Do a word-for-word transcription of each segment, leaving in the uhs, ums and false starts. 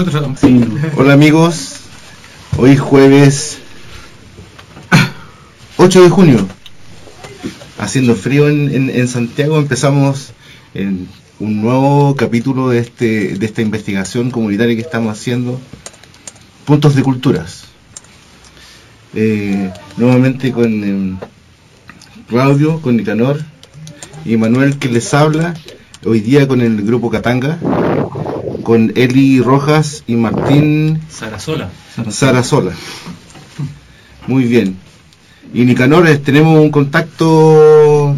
nosotros. Sí. Hola amigos, hoy jueves ocho de junio, haciendo frío en, en, en Santiago, empezamos en un nuevo capítulo de este de esta investigación comunitaria que estamos haciendo, Puntos de Culturas. Eh, nuevamente con eh, Claudio, con Nicanor y Manuel que les habla, hoy día con el grupo Katanga, con Eli Rojas y Martín Sarasola. Sarasola. Muy bien. Y Nicanor, tenemos un contacto,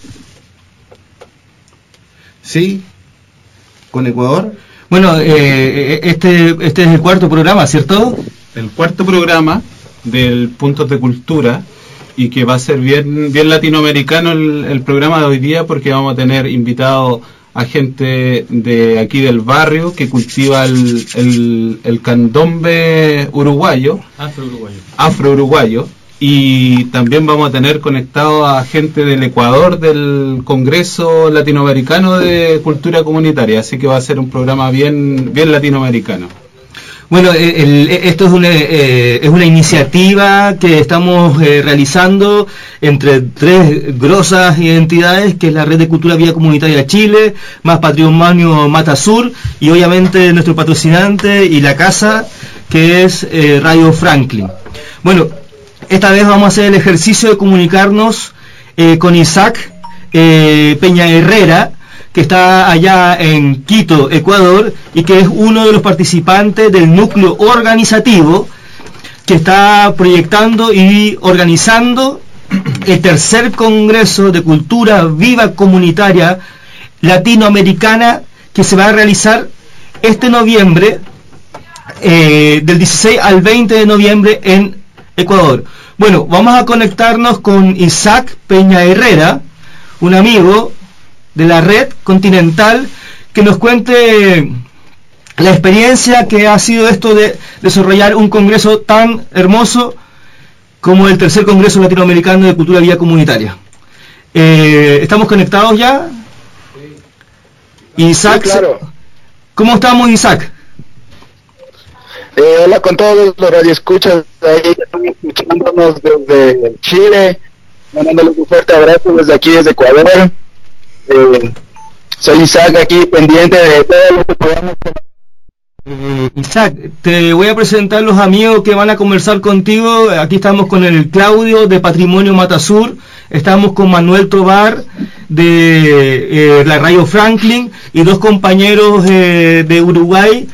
¿sí? ¿Con Ecuador? Bueno, eh, este este es el cuarto programa, ¿cierto? El cuarto programa del Puntos de Cultura, y que va a ser bien bien latinoamericano el, el programa de hoy día, porque vamos a tener invitados a gente de aquí del barrio que cultiva el, el, el candombe uruguayo, Afro-uruguayo. Afro-uruguayo, y también vamos a tener conectado a gente del Ecuador, del Congreso Latinoamericano de Cultura Comunitaria, así que va a ser un programa bien bien latinoamericano. Bueno, el, esto es una, eh, es una iniciativa que estamos eh, realizando entre tres grosas identidades, que es la Red de Cultura Vía Comunitaria Chile, más Patrimonio Matasur, y obviamente nuestro patrocinante y la casa, que es eh, Radio Franklin. Bueno, esta vez vamos a hacer el ejercicio de comunicarnos eh, con Isaac eh, Peña Herrera, que está allá en Quito, Ecuador, y que es uno de los participantes del núcleo organizativo que está proyectando y organizando el tercer Congreso de Cultura Viva Comunitaria Latinoamericana, que se va a realizar este noviembre, eh, del dieciséis al veinte de noviembre en Ecuador. Bueno, vamos a conectarnos con Isaac Peña Herrera, un amigo de la Red Continental, que nos cuente la experiencia que ha sido esto de desarrollar un congreso tan hermoso como el tercer Congreso Latinoamericano de Cultura Vía Comunitaria. Eh, ¿Estamos conectados ya? Sí. Isaac, sí, claro. ¿Cómo estamos, Isaac? Eh, hola con todos los radioescuchas ahí, estamos escuchándonos desde Chile, mandándoles un fuerte abrazo desde aquí, desde Ecuador. Eh, soy Isaac, aquí pendiente de todo lo que podamos. Eh, Isaac, te voy a presentar los amigos que van a conversar contigo. Aquí estamos con el Claudio de Patrimonio Matasur, estamos con Manuel Tobar de eh, la Radio Franklin, y dos compañeros eh, de Uruguay,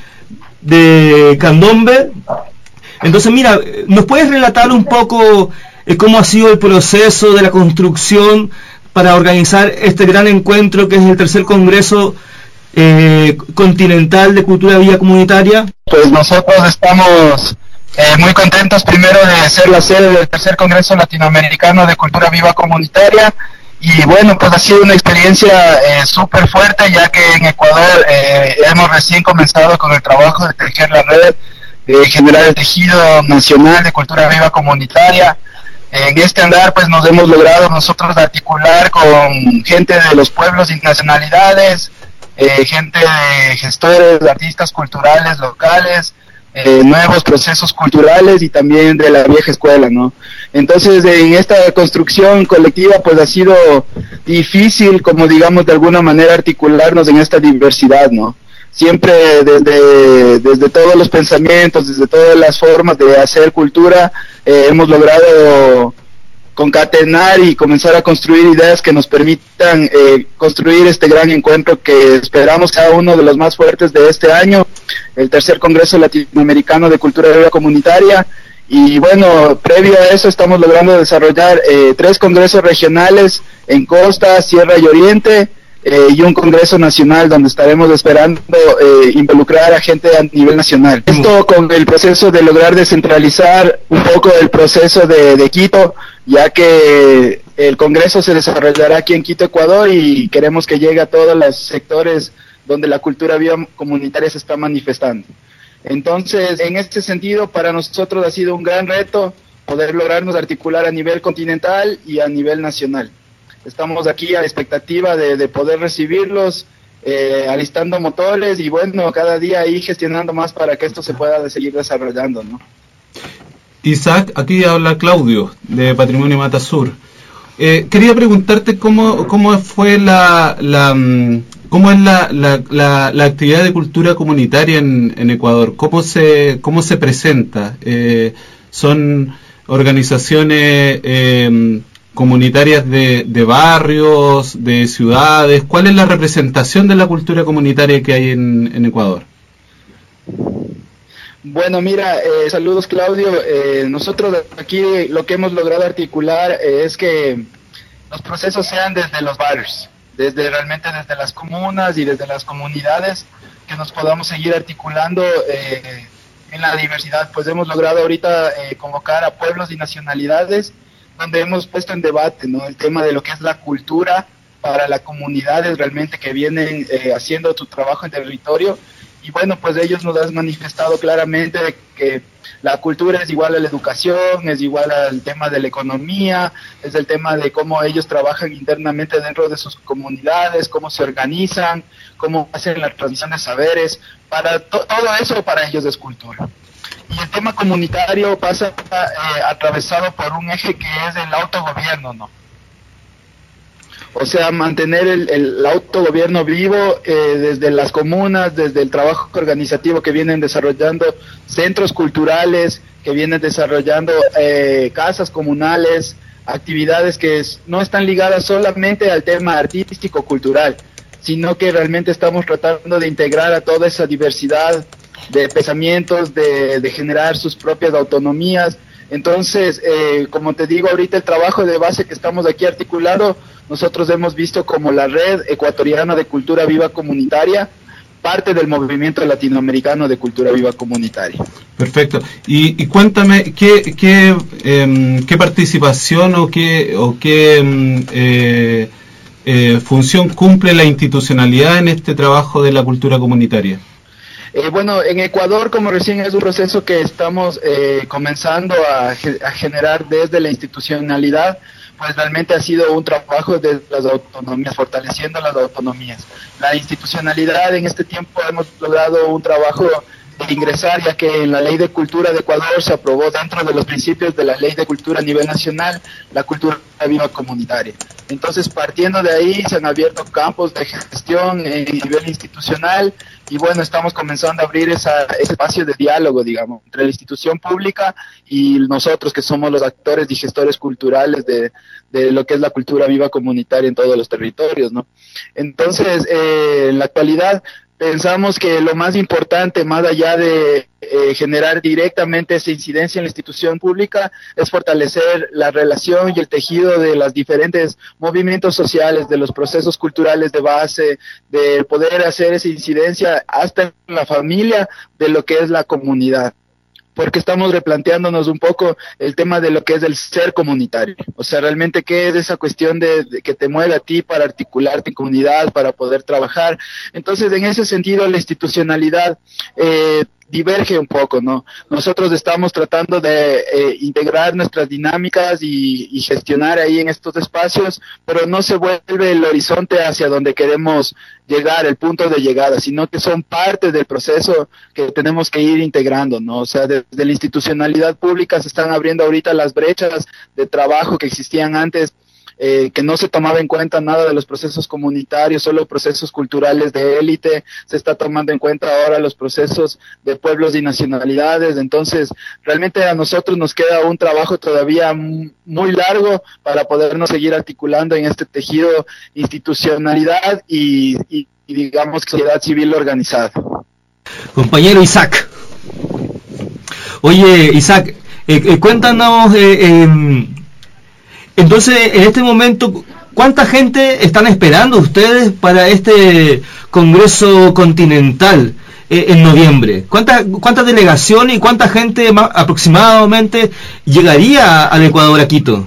de Candombe. Entonces, mira, ¿nos puedes relatar un poco eh, cómo ha sido el proceso de la construcción para organizar este gran encuentro que es el tercer Congreso eh, Continental de Cultura Vía Comunitaria? Pues nosotros estamos eh, muy contentos primero de ser la sede del tercer Congreso Latinoamericano de Cultura Viva Comunitaria, y bueno, pues ha sido una experiencia eh, súper fuerte, ya que en Ecuador eh, hemos recién comenzado con el trabajo de tejer la red, de generar el tejido nacional de Cultura Viva Comunitaria. En este andar pues nos hemos logrado nosotros articular con gente de los pueblos y nacionalidades, eh, gente de gestores, de artistas culturales locales, eh, nuevos procesos culturales y también de la vieja escuela, ¿no? Entonces en esta construcción colectiva pues ha sido difícil, como digamos de alguna manera, articularnos en esta diversidad, ¿no? Siempre desde, desde todos los pensamientos, desde todas las formas de hacer cultura, eh, hemos logrado concatenar y comenzar a construir ideas que nos permitan eh, construir este gran encuentro que esperamos sea uno de los más fuertes de este año, el tercer Congreso Latinoamericano de Cultura Viva Comunitaria. Y bueno, previo a eso estamos logrando desarrollar eh, tres congresos regionales en Costa, Sierra y Oriente, Eh, y un congreso nacional donde estaremos esperando eh, involucrar a gente a nivel nacional. Esto con el proceso de lograr descentralizar un poco el proceso de, de Quito, ya que el congreso se desarrollará aquí en Quito, Ecuador, y queremos que llegue a todos los sectores donde la cultura viva comunitaria se está manifestando. Entonces, en este sentido, para nosotros ha sido un gran reto poder lograrnos articular a nivel continental y a nivel nacional. Estamos aquí a la expectativa de, de poder recibirlos eh, alistando motores y bueno, cada día ahí gestionando más para que esto se pueda seguir desarrollando, ¿no? Isaac, aquí habla Claudio de Patrimonio Matasur. Eh, quería preguntarte cómo cómo fue la, la cómo es la, la, la, la actividad de cultura comunitaria en, en Ecuador, cómo se cómo se presenta. Eh, son organizaciones eh, comunitarias de, de barrios, de ciudades. ¿Cuál es la representación de la cultura comunitaria que hay en, en Ecuador? Bueno, mira, eh, saludos Claudio. Eh, nosotros aquí lo que hemos logrado articular eh, es que los procesos sean desde los barrios, desde realmente desde las comunas y desde las comunidades, que nos podamos seguir articulando eh, en la diversidad. Pues hemos logrado ahorita eh, convocar a pueblos y nacionalidades, donde hemos puesto en debate, ¿no?, el tema de lo que es la cultura para las comunidades realmente que vienen eh, haciendo su trabajo en territorio. Y bueno, pues ellos nos han manifestado claramente de que la cultura es igual a la educación, es igual al tema de la economía, es el tema de cómo ellos trabajan internamente dentro de sus comunidades, cómo se organizan, cómo hacen la transmisión de saberes. Para to- todo eso para ellos es cultura. Y el tema comunitario pasa eh, atravesado por un eje que es el autogobierno, ¿no? O sea, mantener el, el autogobierno vivo eh, desde las comunas, desde el trabajo organizativo que vienen desarrollando centros culturales, que vienen desarrollando eh, casas comunales, actividades que es, no están ligadas solamente al tema artístico, cultural, sino que realmente estamos tratando de integrar a toda esa diversidad de pensamientos, de, de generar sus propias autonomías. Entonces, eh, como te digo, ahorita el trabajo de base que estamos aquí articulando, nosotros hemos visto como la Red Ecuatoriana de Cultura Viva Comunitaria, parte del movimiento latinoamericano de cultura viva comunitaria. Perfecto. Y, y cuéntame, ¿qué, qué, eh, qué participación o qué, o qué eh, eh, función cumple la institucionalidad en este trabajo de la cultura comunitaria? Eh, bueno, en Ecuador, como recién es un proceso que estamos eh, comenzando a, ge- a generar desde la institucionalidad, pues realmente ha sido un trabajo de las autonomías, fortaleciendo las autonomías. La institucionalidad en este tiempo hemos logrado un trabajo de ingresar, ya que en la Ley de Cultura de Ecuador se aprobó dentro de los principios de la Ley de Cultura a nivel nacional, la cultura viva comunitaria. Entonces, partiendo de ahí, se han abierto campos de gestión en nivel institucional y bueno, estamos comenzando a abrir esa, ese espacio de diálogo, digamos, entre la institución pública y nosotros que somos los actores y gestores culturales de, de lo que es la cultura viva comunitaria en todos los territorios, ¿no? Entonces, eh, en la actualidad, pensamos que lo más importante, más allá de eh, generar directamente esa incidencia en la institución pública, es fortalecer la relación y el tejido de los diferentes movimientos sociales, de los procesos culturales de base, de poder hacer esa incidencia hasta en la familia de lo que es la comunidad. Porque estamos replanteándonos un poco el tema de lo que es el ser comunitario. O sea, realmente qué es esa cuestión de, de que te mueve a ti para articularte en comunidad, para poder trabajar. Entonces, en ese sentido, la institucionalidad eh, diverge un poco, ¿no? Nosotros estamos tratando de eh, integrar nuestras dinámicas y, y gestionar ahí en estos espacios, pero no se vuelve el horizonte hacia donde queremos llegar, el punto de llegada, sino que son parte del proceso que tenemos que ir integrando, ¿no? O sea, desde la institucionalidad pública se están abriendo ahorita las brechas de trabajo que existían antes, Eh, que no se tomaba en cuenta nada de los procesos comunitarios, solo procesos culturales de élite, se está tomando en cuenta ahora los procesos de pueblos y nacionalidades. Entonces realmente a nosotros nos queda un trabajo todavía muy largo para podernos seguir articulando en este tejido institucionalidad y, y, y digamos sociedad civil organizada. Compañero Isaac, oye Isaac, eh, eh, cuéntanos eh, eh, entonces, en este momento, ¿cuánta gente están esperando ustedes para este Congreso Continental eh, en noviembre? ¿Cuánta, cuánta delegación y cuánta gente más aproximadamente llegaría al Ecuador, a Quito?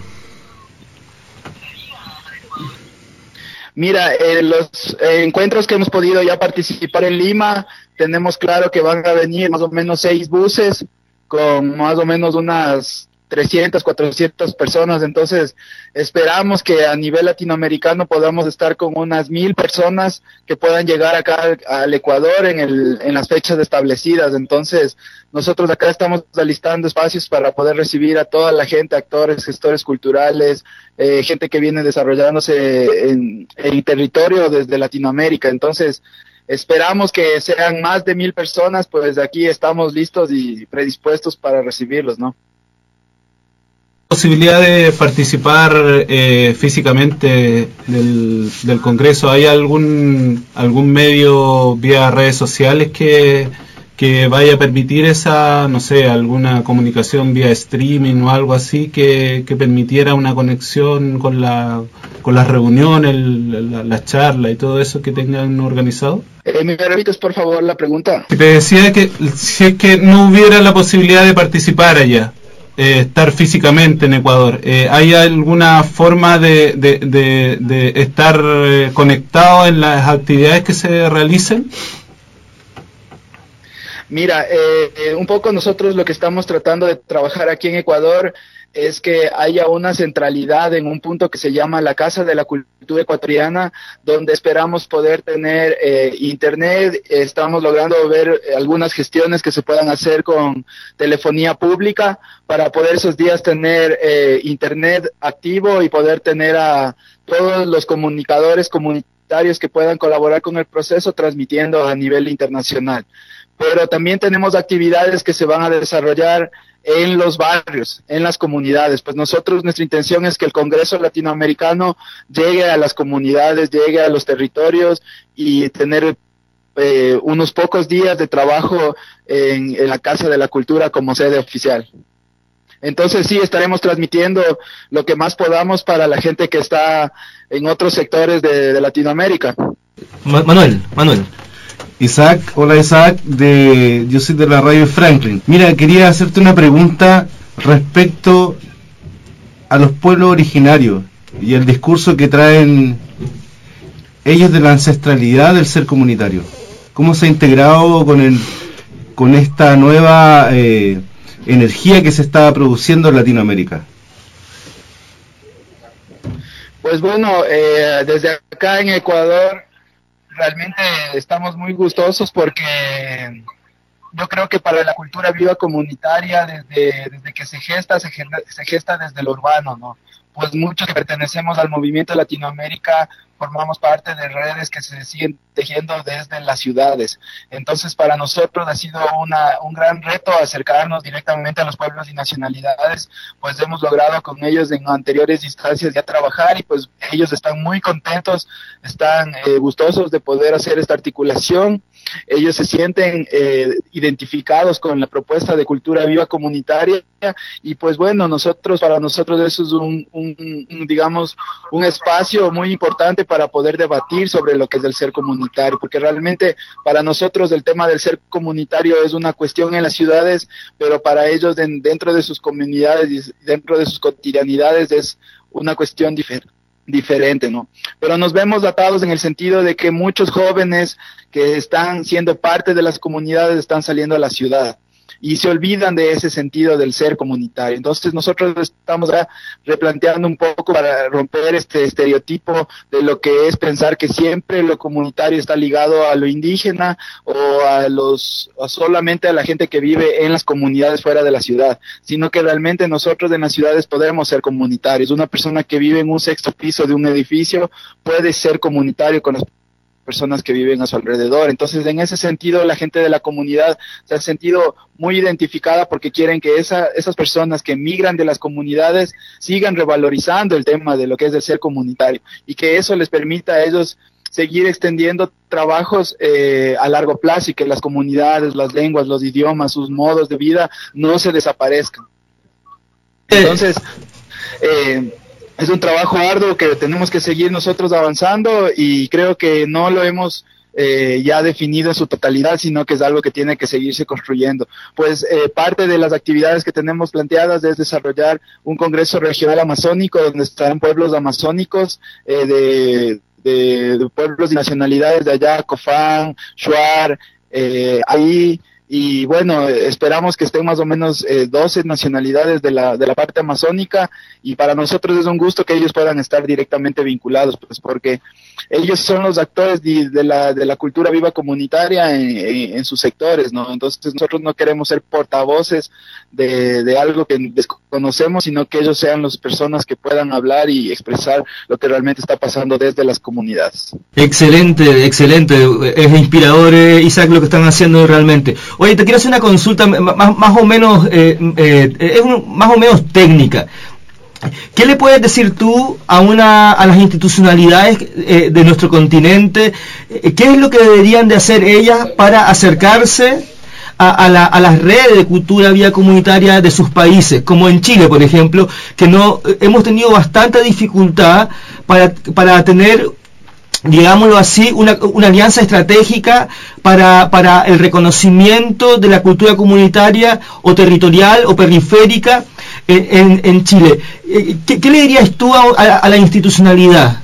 Mira, eh, los eh, encuentros que hemos podido ya participar en Lima, tenemos claro que van a venir más o menos seis buses con más o menos unas trescientas, cuatrocientas personas, entonces esperamos que a nivel latinoamericano podamos estar con unas mil personas que puedan llegar acá al, al Ecuador en, el, en las fechas establecidas. Entonces nosotros acá estamos alistando espacios para poder recibir a toda la gente, actores, gestores culturales, eh, gente que viene desarrollándose en, en territorio desde Latinoamérica. Entonces esperamos que sean más de mil personas, pues aquí estamos listos y predispuestos para recibirlos, ¿no? Posibilidad de participar eh, físicamente del, del Congreso. ¿Hay algún algún medio vía redes sociales que, que vaya a permitir esa, no sé, alguna comunicación vía streaming o algo así que, que permitiera una conexión con la con las reuniones, la, la charla y todo eso que tengan organizado? Eh, ¿Me repites por favor la pregunta? Te decía que si es que no hubiera la posibilidad de participar allá, Eh, estar físicamente en Ecuador, eh, ¿hay alguna forma de, de, de, de estar eh, conectado en las actividades que se realicen? Mira, eh, eh, un poco nosotros lo que estamos tratando de trabajar aquí en Ecuador es que haya una centralidad en un punto que se llama la Casa de la Cultura Ecuatoriana, donde esperamos poder tener eh, internet. Estamos logrando ver algunas gestiones que se puedan hacer con telefonía pública para poder esos días tener eh, internet activo y poder tener a todos los comunicadores comunitarios que puedan colaborar con el proceso transmitiendo a nivel internacional. Pero también tenemos actividades que se van a desarrollar en los barrios, en las comunidades. Pues nosotros, nuestra intención es que el Congreso Latinoamericano llegue a las comunidades, llegue a los territorios y tener eh, unos pocos días de trabajo en, en la Casa de la Cultura como sede oficial. Entonces sí, estaremos transmitiendo lo que más podamos para la gente que está en otros sectores de, de Latinoamérica. Manuel, Manuel. Isaac, hola Isaac, de, yo soy de la radio Franklin. Mira, quería hacerte una pregunta respecto a los pueblos originarios y el discurso que traen ellos de la ancestralidad del ser comunitario. ¿Cómo se ha integrado con, el, con esta nueva eh, energía que se está produciendo en Latinoamérica? Pues bueno, eh, desde acá en Ecuador realmente estamos muy gustosos porque yo creo que para la cultura viva comunitaria, desde, desde que se gesta, se gesta, se gesta desde lo urbano, ¿no? Pues muchos que pertenecemos al movimiento Latinoamérica formamos parte de redes que se siguen tejiendo desde las ciudades. Entonces, para nosotros ha sido una, un gran reto acercarnos directamente a los pueblos y nacionalidades, pues hemos logrado con ellos en anteriores instancias ya trabajar y pues ellos están muy contentos, están eh, gustosos de poder hacer esta articulación. Ellos se sienten eh, identificados con la propuesta de cultura viva comunitaria y pues bueno, nosotros, para nosotros eso es un, un, un digamos, un espacio muy importante para poder debatir sobre lo que es el ser comunitario, porque realmente para nosotros el tema del ser comunitario es una cuestión en las ciudades, pero para ellos de, dentro de sus comunidades y dentro de sus cotidianidades es una cuestión diferente. diferente, ¿no? Pero nos vemos atados en el sentido de que muchos jóvenes que están siendo parte de las comunidades están saliendo a la ciudad y se olvidan de ese sentido del ser comunitario. Entonces nosotros estamos ya replanteando un poco para romper este estereotipo de lo que es pensar que siempre lo comunitario está ligado a lo indígena o a los a solamente a la gente que vive en las comunidades fuera de la ciudad, sino que realmente nosotros en las ciudades podemos ser comunitarios. Una persona que vive en un sexto piso de un edificio puede ser comunitario con las personas que viven a su alrededor. Entonces, en ese sentido, la gente de la comunidad se ha sentido muy identificada porque quieren que esa, esas personas que migran de las comunidades sigan revalorizando el tema de lo que es el ser comunitario y que eso les permita a ellos seguir extendiendo trabajos eh, a largo plazo y que las comunidades, las lenguas, los idiomas, sus modos de vida no se desaparezcan. Entonces, eh, es un trabajo arduo que tenemos que seguir nosotros avanzando y creo que no lo hemos eh, ya definido en su totalidad, sino que es algo que tiene que seguirse construyendo. Pues eh, parte de las actividades que tenemos planteadas es desarrollar un congreso regional amazónico donde estarán pueblos amazónicos eh, de, de, de pueblos y nacionalidades de allá, Cofán, Shuar, eh, ahí y bueno, esperamos que estén más o menos eh, doce nacionalidades de la, de la parte amazónica, y para nosotros es un gusto que ellos puedan estar directamente vinculados, pues porque ellos son los actores de, de, la, de la cultura viva comunitaria en, en, en sus sectores, ¿no? Entonces nosotros no queremos ser portavoces de, de algo que desconocemos, sino que ellos sean las personas que puedan hablar y expresar lo que realmente está pasando desde las comunidades. Excelente, excelente, es inspirador, eh, Isaac, lo que están haciendo realmente. Oye, te quiero hacer una consulta más, más o menos, eh, eh, es un, más o menos técnica. ¿Qué le puedes decir tú a una a las institucionalidades eh, de nuestro continente? ¿Qué es lo que deberían de hacer ellas para acercarse a, a, la, a las redes de cultura vía comunitaria de sus países, como en Chile, por ejemplo, que no hemos tenido bastante dificultad para, para tener, digámoslo así, una, una alianza estratégica para, para el reconocimiento de la cultura comunitaria o territorial o periférica en, en Chile? ¿Qué, qué le dirías tú a, a, a la institucionalidad?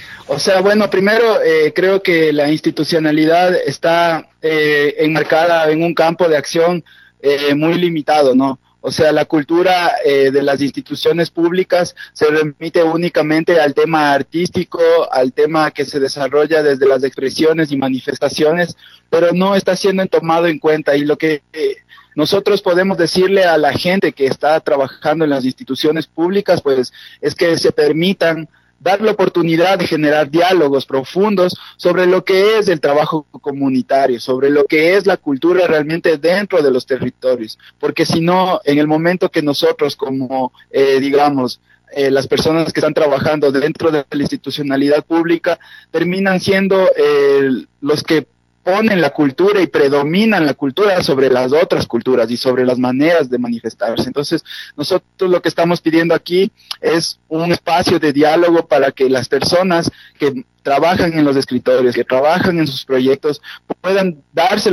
O sea, bueno, primero eh, creo que la institucionalidad está eh, enmarcada en un campo de acción eh, muy limitado, ¿no? O sea, la cultura eh, de las instituciones públicas se remite únicamente al tema artístico, al tema que se desarrolla desde las expresiones y manifestaciones, pero no está siendo tomado en cuenta. Y lo que eh, nosotros podemos decirle a la gente que está trabajando en las instituciones públicas, pues, es que se permitan dar la oportunidad de generar diálogos profundos sobre lo que es el trabajo comunitario, sobre lo que es la cultura realmente dentro de los territorios, porque si no, en el momento que nosotros como, eh, digamos, eh, las personas que están trabajando dentro de la institucionalidad pública, terminan siendo eh, los que ponen la cultura y predominan la cultura sobre las otras culturas y sobre las maneras de manifestarse. Entonces, nosotros lo que estamos pidiendo aquí es un espacio de diálogo para que las personas que trabajan en los escritorios, que trabajan en sus proyectos, puedan darse